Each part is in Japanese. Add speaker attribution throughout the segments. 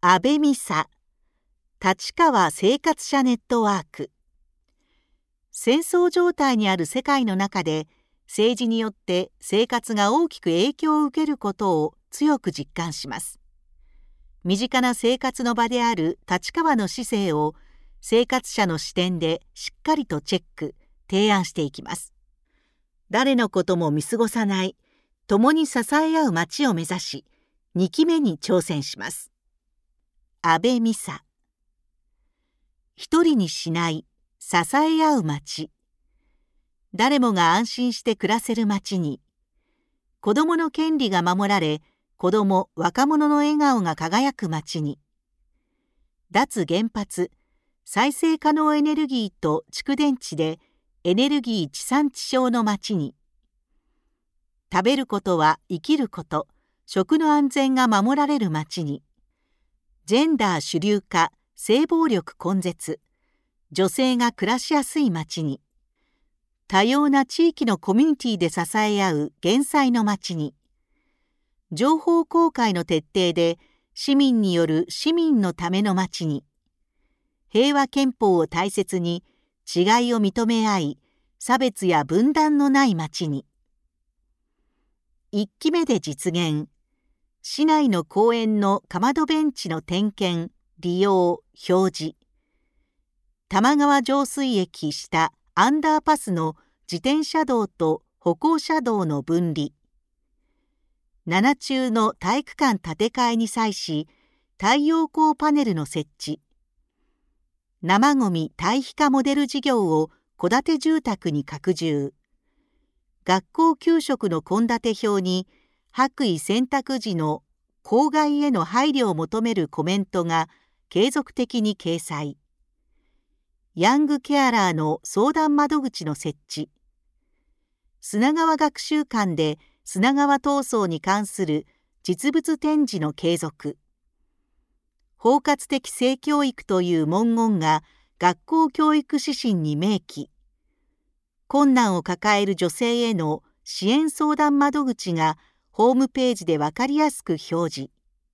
Speaker 1: 安倍美沙立川生活者ネットワーク。戦争状態にある世界の中で政治によって生活が大きく影響を受けることを強く実感します。身近な生活の場である立川の市政を生活者の視点でしっかりとチェック、提案していきます。誰のことも見過ごさない、共に支え合う街を目指し、2期目に挑戦します。安倍美沙。一人にしない、支え合う街。誰もが安心して暮らせる街に、子どもの権利が守られ、子ども・若者の笑顔が輝く街に、脱原発、再生可能エネルギーと蓄電池でエネルギー地産地消の街に、食べることは生きること、食の安全が守られる街に、ジェンダー主流化、性暴力根絶、女性が暮らしやすい街に、多様な地域のコミュニティで支え合う減災の街に、情報公開の徹底で市民による市民のための街に、平和憲法を大切に違いを認め合い、差別や分断のない街に。1期目で実現、市内の公園のかまどベンチの点検、利用、表示。玉川上水駅下アンダーパスの自転車道と歩行者道の分離。7中の体育館建て替えに際し、太陽光パネルの設置。生ごみ堆肥化モデル事業を戸建て住宅に拡充。学校給食の献立表に白衣洗濯時の公害への配慮を求めるコメントが継続的に掲載。ヤングケアラーの相談窓口の設置。砂川学習館で砂川闘争に関する実物展示の継続。包括的性教育という文言が学校教育指針に明記。困難を抱える女性への支援相談窓口がホームページでわかりやすく表示。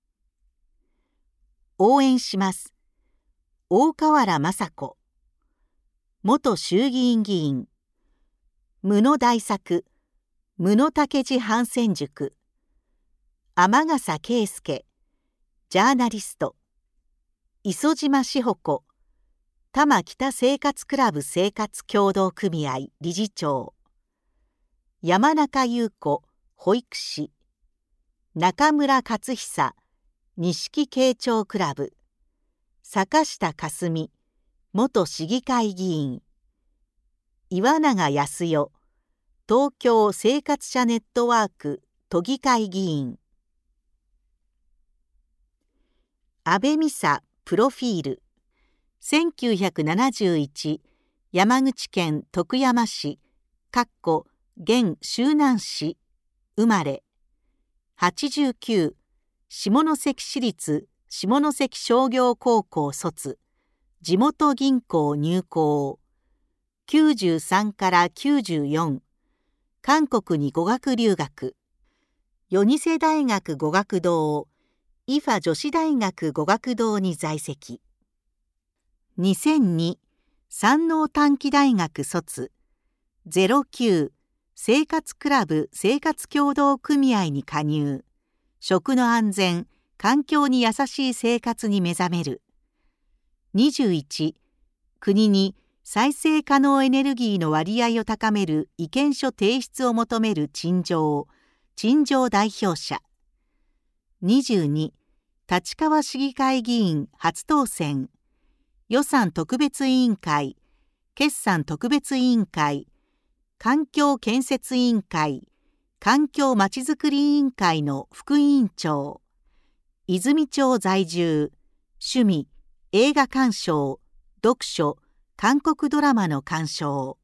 Speaker 1: 応援します。大河原雅子。元衆議院議員。武野大作。武野武治反戦塾。天笠圭介。ジャーナリスト。磯島志保子。多摩北生活クラブ生活協同組合理事長。山中優子。保育士。中村勝久。錦慶長クラブ。坂下かすみ。元市議会議員。岩永康代。東京生活者ネットワーク都議会議員。安倍美沙プロフィール。1971山口県徳山市現周南市生まれ。89下関市立下関商業高校卒。地元銀行入行。93から94韓国に語学留学。ヨニセ大学語学堂、イファ女子大学語学堂に在籍。2002山王短期大学卒。09生活クラブ生活協同組合に加入。食の安全、環境に優しい生活に目覚める。21国に再生可能エネルギーの割合を高める意見書提出を求める陳情代表者。22立川市議会議員初当選。予算特別委員会、決算特別委員会、環境建設委員会、環境まちづくり委員会の副委員長。泉町在住。趣味映画鑑賞、読書、韓国ドラマの鑑賞。